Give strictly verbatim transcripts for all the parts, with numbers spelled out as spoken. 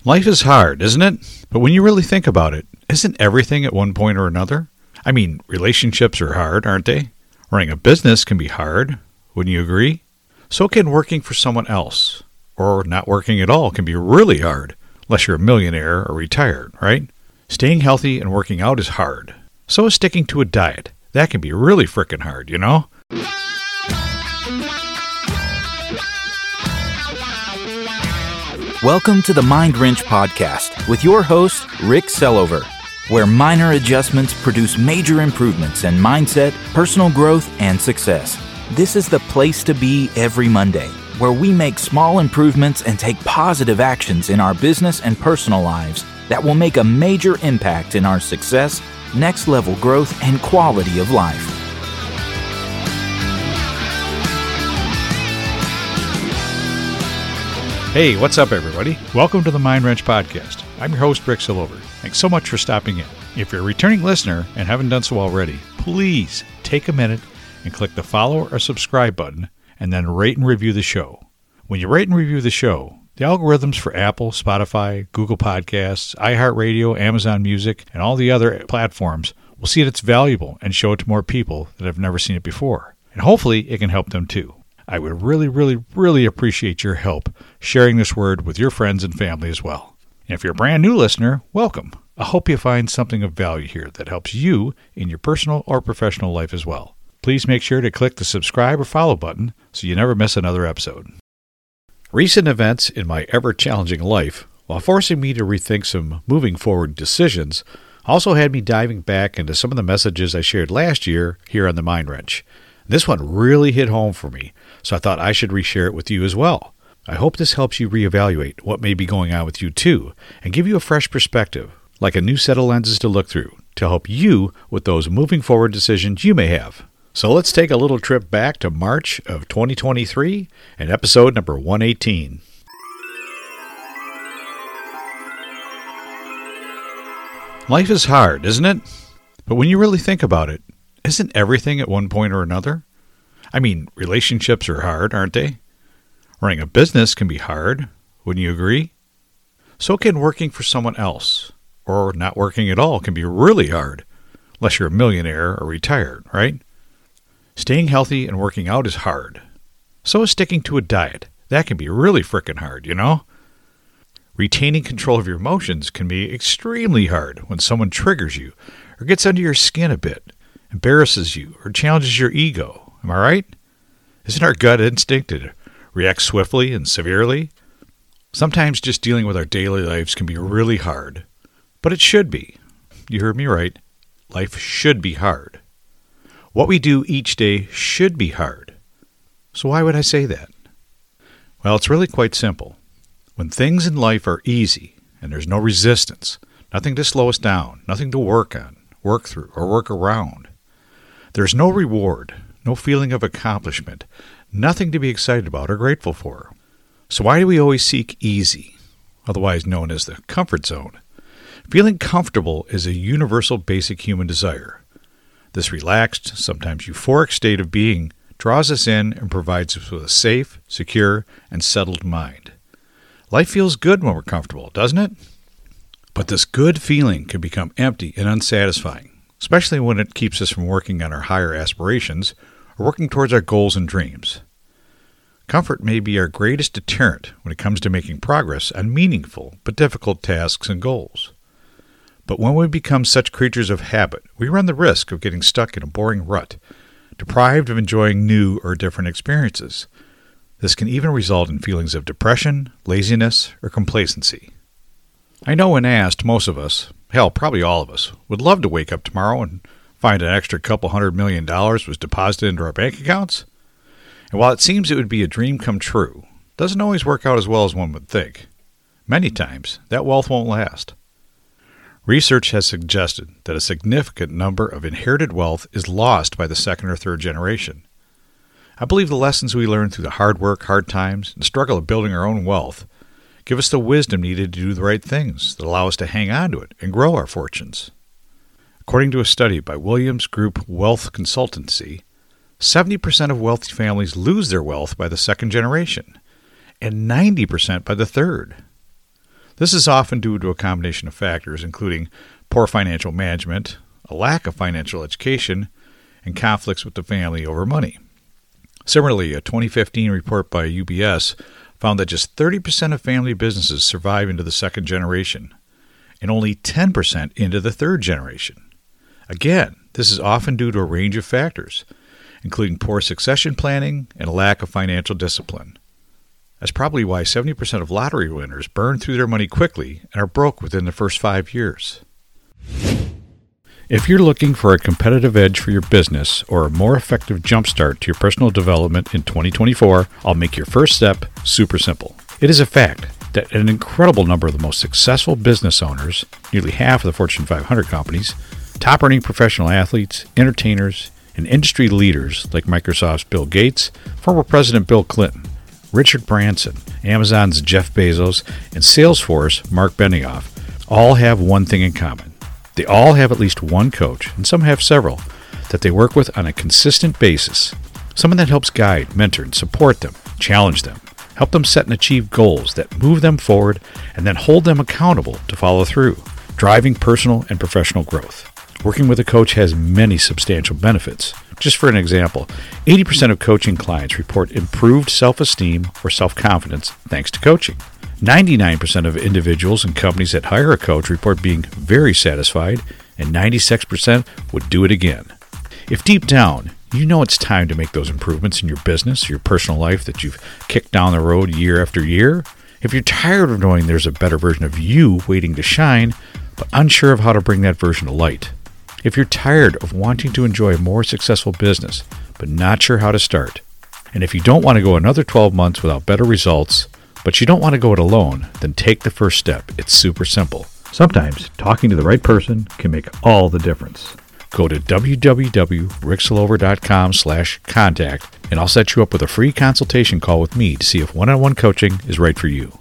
Life is hard, isn't it? But when you really think about it, isn't everything at one point or another? I mean, relationships are hard, aren't they? Running a business can be hard, wouldn't you agree? So can working for someone else, or not working at all can be really hard, unless you're a millionaire or retired, right? Staying healthy and working out is hard. So is sticking to a diet. That can be really frickin' hard, you know? Welcome to the Mind Wrench Podcast with your host, Rick Sellover, where minor adjustments produce major improvements in mindset, personal growth, and success. This is the place to be every Monday, where we make small improvements and take positive actions in our business and personal lives that will make a major impact in our success, next level growth, and quality of life. Hey, what's up, everybody? Welcome to the Mind Wrench Podcast. I'm your host, Rick Sellover. Thanks so much for stopping in. If you're a returning listener and haven't done so already, please take a minute and click the follow or subscribe button, and then rate and review the show. When you rate and review the show, the algorithms for Apple, Spotify, Google Podcasts, iHeartRadio, Amazon Music, and all the other platforms will see that it's valuable and show it to more people that have never seen it before. And hopefully it can help them too. I would really, really, really appreciate your help sharing this word with your friends and family as well. And if you're a brand new listener, welcome. I hope you find something of value here that helps you in your personal or professional life as well. Please make sure to click the subscribe or follow button so you never miss another episode. Recent events in my ever-challenging life, while forcing me to rethink some moving forward decisions, also had me diving back into some of the messages I shared last year here on the Mind Wrench. This one really hit home for me, so I thought I should reshare it with you as well. I hope this helps you reevaluate what may be going on with you too, and give you a fresh perspective, like a new set of lenses to look through, to help you with those moving forward decisions you may have. So let's take a little trip back to March of twenty twenty-three and episode number one eighteen. Life is hard, isn't it? But when you really think about it, isn't everything at one point or another? I mean, relationships are hard, aren't they? Running a business can be hard, wouldn't you agree? So can working for someone else, or not working at all can be really hard, unless you're a millionaire or retired, right? Staying healthy and working out is hard. So is sticking to a diet. That can be really frickin' hard, you know? Retaining control of your emotions can be extremely hard when someone triggers you or gets under your skin a bit, embarrasses you, or challenges your ego. Am I right? Isn't our gut instinct to react swiftly and severely? Sometimes just dealing with our daily lives can be really hard, but it should be. You heard me right. Life should be hard. What we do each day should be hard. So why would I say that? Well, it's really quite simple. When things in life are easy and there's no resistance, nothing to slow us down, nothing to work on, work through, or work around, there's no reward, no feeling of accomplishment, nothing to be excited about or grateful for. So why do we always seek easy, otherwise known as the comfort zone? Feeling comfortable is a universal basic human desire. This relaxed, sometimes euphoric state of being draws us in and provides us with a safe, secure, and settled mind. Life feels good when we're comfortable, doesn't it? But this good feeling can become empty and unsatisfying, especially when it keeps us from working on our higher aspirations or working towards our goals and dreams. Comfort may be our greatest deterrent when it comes to making progress on meaningful but difficult tasks and goals. But when we become such creatures of habit, we run the risk of getting stuck in a boring rut, deprived of enjoying new or different experiences. This can even result in feelings of depression, laziness, or complacency. I know when asked, most of us, hell, probably all of us, would love to wake up tomorrow and find an extra couple hundred million dollars was deposited into our bank accounts. And while it seems it would be a dream come true, it doesn't always work out as well as one would think. Many times, that wealth won't last. Research has suggested that a significant number of inherited wealth is lost by the second or third generation. I believe the lessons we learn through the hard work, hard times, and struggle of building our own wealth give us the wisdom needed to do the right things that allow us to hang on to it and grow our fortunes. According to a study by Williams Group Wealth Consultancy, seventy percent of wealthy families lose their wealth by the second generation, and ninety percent by the third. This is often due to a combination of factors, including poor financial management, a lack of financial education, and conflicts with the family over money. Similarly, a twenty fifteen report by U B S found that just thirty percent of family businesses survive into the second generation, and only ten percent into the third generation. Again, this is often due to a range of factors, including poor succession planning and a lack of financial discipline. That's probably why seventy percent of lottery winners burn through their money quickly and are broke within the first five years. If you're looking for a competitive edge for your business or a more effective jumpstart to your personal development in twenty twenty-four, I'll make your first step super simple. It is a fact that an incredible number of the most successful business owners, nearly half of the Fortune five hundred companies, top-earning professional athletes, entertainers, and industry leaders like Microsoft's Bill Gates, former President Bill Clinton, Richard Branson, Amazon's Jeff Bezos, and Salesforce Mark Benioff all have one thing in common. They all have at least one coach, and some have several, that they work with on a consistent basis. Someone that helps guide, mentor, and support them, challenge them, help them set and achieve goals that move them forward, and then hold them accountable to follow through, driving personal and professional growth. Working with a coach has many substantial benefits. Just for an example, eighty percent of coaching clients report improved self-esteem or self-confidence thanks to coaching. ninety-nine percent of individuals and companies that hire a coach report being very satisfied, and ninety-six percent would do it again. If deep down, you know it's time to make those improvements in your business, your personal life that you've kicked down the road year after year, if you're tired of knowing there's a better version of you waiting to shine, but unsure of how to bring that version to light, if you're tired of wanting to enjoy a more successful business, but not sure how to start, and if you don't want to go another twelve months without better results, but you don't want to go it alone, then take the first step. It's super simple. Sometimes talking to the right person can make all the difference. Go to w w w dot rick sillover dot com slash contact, and I'll set you up with a free consultation call with me to see if one-on-one coaching is right for you.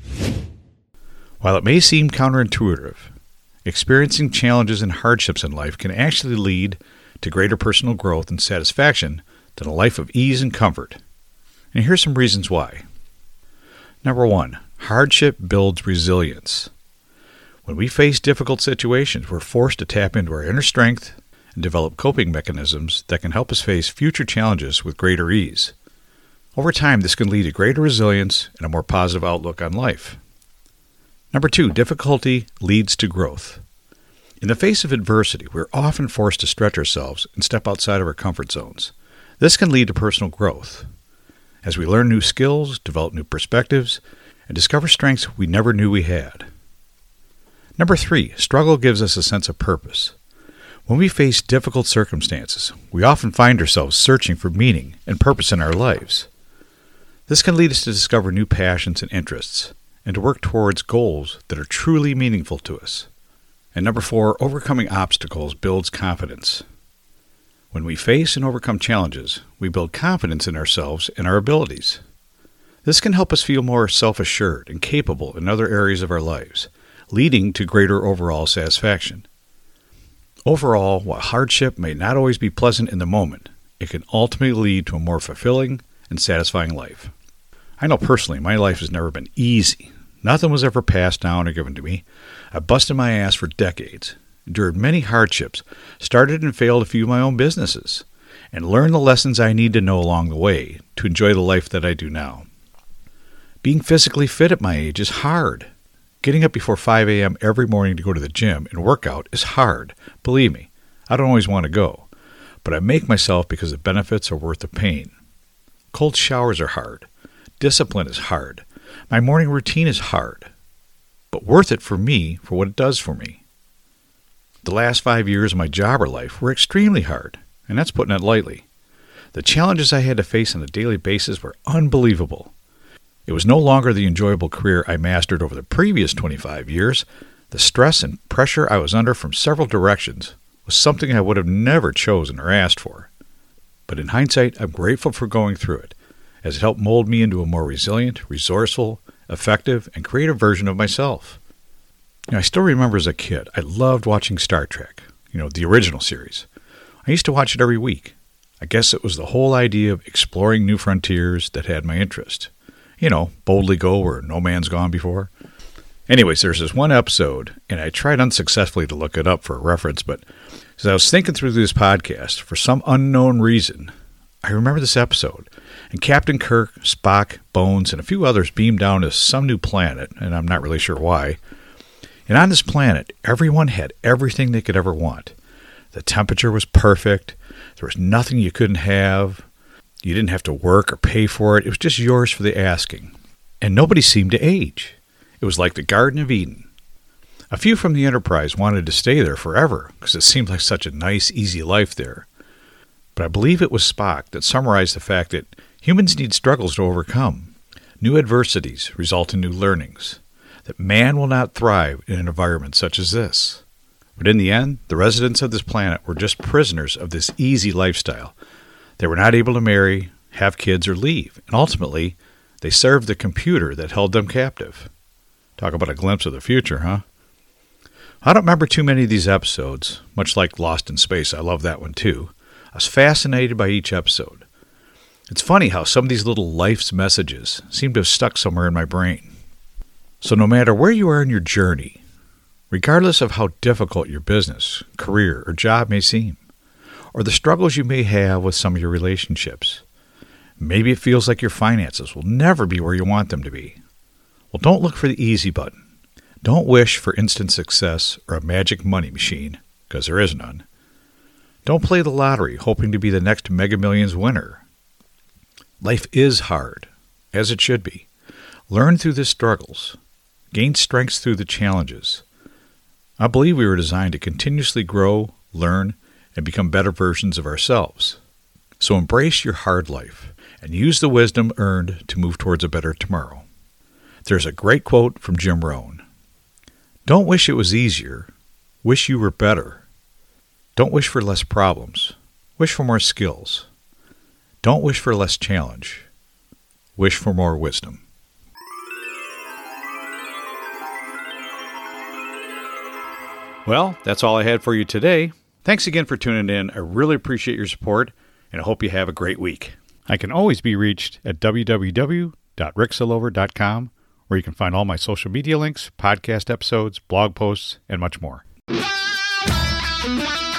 While it may seem counterintuitive, experiencing challenges and hardships in life can actually lead to greater personal growth and satisfaction than a life of ease and comfort. And here's some reasons why. Number one, hardship builds resilience. When we face difficult situations, we're forced to tap into our inner strength and develop coping mechanisms that can help us face future challenges with greater ease. Over time, this can lead to greater resilience and a more positive outlook on life. Number two, difficulty leads to growth. In the face of adversity, we're often forced to stretch ourselves and step outside of our comfort zones. This can lead to personal growth, as we learn new skills, develop new perspectives, and discover strengths we never knew we had. Number three, struggle gives us a sense of purpose. When we face difficult circumstances, we often find ourselves searching for meaning and purpose in our lives. This can lead us to discover new passions and interests, and to work towards goals that are truly meaningful to us. And number four, overcoming obstacles builds confidence. When we face and overcome challenges, we build confidence in ourselves and our abilities. This can help us feel more self-assured and capable in other areas of our lives, leading to greater overall satisfaction. Overall, while hardship may not always be pleasant in the moment, it can ultimately lead to a more fulfilling and satisfying life. I know personally my life has never been easy. Nothing was ever passed down or given to me. I busted my ass for decades, endured many hardships, started and failed a few of my own businesses, and learned the lessons I need to know along the way to enjoy the life that I do now. Being physically fit at my age is hard. Getting up before five a.m. every morning to go to the gym and work out is hard. Believe me, I don't always want to go, but I make myself because the benefits are worth the pain. Cold showers are hard. Discipline is hard. My morning routine is hard, but worth it for me for what it does for me. The last five years of my jobber life were extremely hard, and that's putting it lightly. The challenges I had to face on a daily basis were unbelievable. It was no longer the enjoyable career I mastered over the previous twenty-five years. The stress and pressure I was under from several directions was something I would have never chosen or asked for. But in hindsight, I'm grateful for going through it, as it helped mold me into a more resilient, resourceful, effective, and creative version of myself. You know, I still remember as a kid, I loved watching Star Trek, you know, the original series. I used to watch it every week. I guess it was the whole idea of exploring new frontiers that had my interest. You know, boldly go where no man's gone before. Anyways, there's this one episode, and I tried unsuccessfully to look it up for a reference, but as I was thinking through this podcast, for some unknown reason, I remember this episode. And Captain Kirk, Spock, Bones, and a few others beamed down to some new planet, and I'm not really sure why. And on this planet, everyone had everything they could ever want. The temperature was perfect. There was nothing you couldn't have. You didn't have to work or pay for it. It was just yours for the asking. And nobody seemed to age. It was like the Garden of Eden. A few from the Enterprise wanted to stay there forever because it seemed like such a nice, easy life there. But I believe it was Spock that summarized the fact that humans need struggles to overcome. New adversities result in new learnings. That man will not thrive in an environment such as this. But in the end, the residents of this planet were just prisoners of this easy lifestyle. They were not able to marry, have kids, or leave. And ultimately, they served the computer that held them captive. Talk about a glimpse of the future, huh? I don't remember too many of these episodes, much like Lost in Space. I love that one too. I was fascinated by each episode. It's funny how some of these little life's messages seem to have stuck somewhere in my brain. So no matter where you are in your journey, regardless of how difficult your business, career, or job may seem, or the struggles you may have with some of your relationships, maybe it feels like your finances will never be where you want them to be. Well, don't look for the easy button. Don't wish for instant success or a magic money machine, because there is none. Don't play the lottery hoping to be the next Mega Millions winner. Life is hard, as it should be. Learn through the struggles. Gain strength through the challenges. I believe we were designed to continuously grow, learn, and become better versions of ourselves. So embrace your hard life and use the wisdom earned to move towards a better tomorrow. There's a great quote from Jim Rohn. Don't wish it was easier. Wish you were better. Don't wish for less problems. Wish for more skills. Don't wish for less challenge. Wish for more wisdom. Well, that's all I had for you today. Thanks again for tuning in. I really appreciate your support, and I hope you have a great week. I can always be reached at w w w dot rick sillover dot com, where you can find all my social media links, podcast episodes, blog posts, and much more.